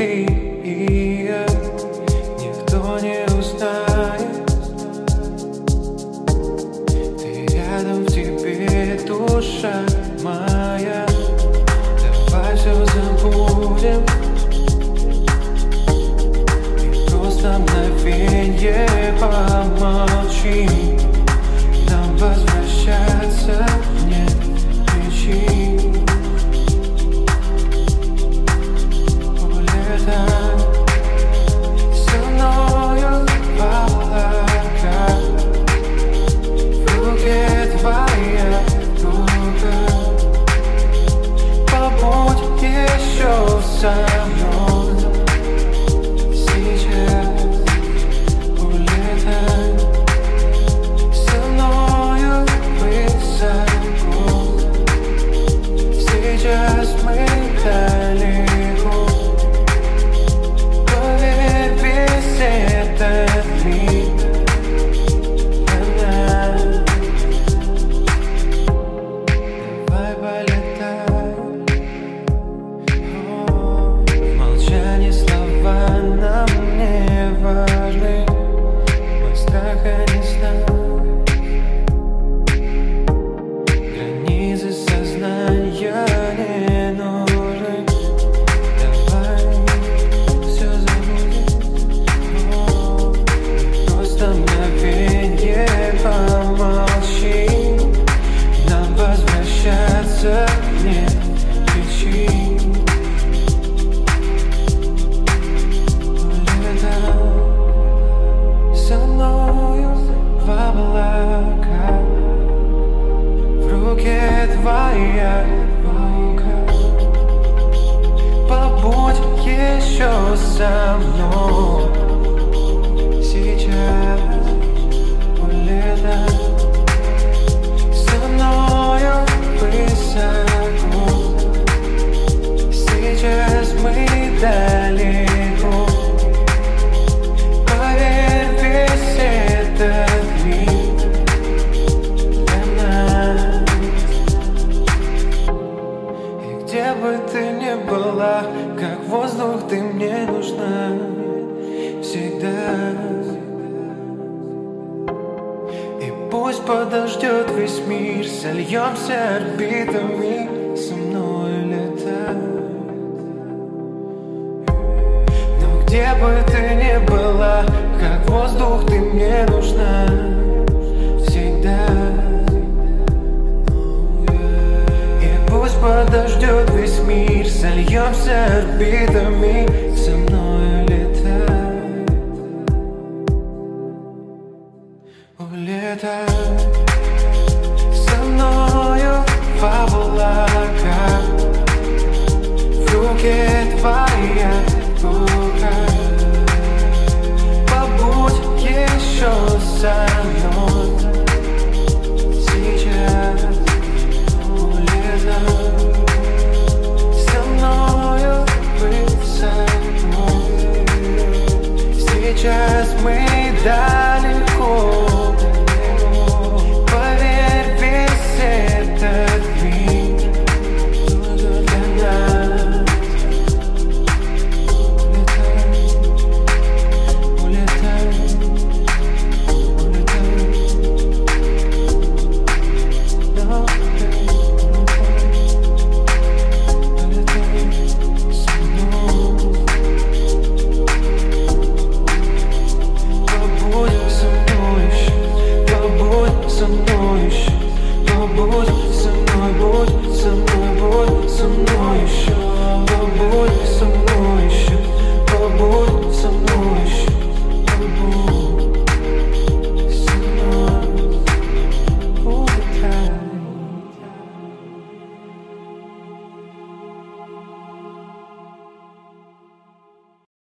ты и я, никто не узнает. Ты рядом, в тебе душа моя. Давай все забудем и просто мгновенье помолчим. Нам возвращаться нет причин. Улетай со мною в облака, в руке твоя рука. Побудь еще со мной сейчас. Улетай со мною высоко. Сейчас мы далеко. Поверь, весь этот мир она. Давай полетай. В молчании слова нам не важны. Мы страха не знаем. Границы сознания не нужны. Давай все забудем. Просто мгновенье помолчи. Нам возвращаться нет причин. Улетай со мною в облака, в руке твоя рука. Побудь еще со мной сейчас. Улетай со мною высоко. Сейчас мы далеко. Поверь, весь этот мир для нас. И где бы ты ни была, как воздух ты мне нужна всегда. И пусть подождет весь мир, сольемся орбитами, со мной летай. Но где бы ты ни была, как воздух ты мне нужна всегда. И пусть подождет весь мир, сольемся орбитами,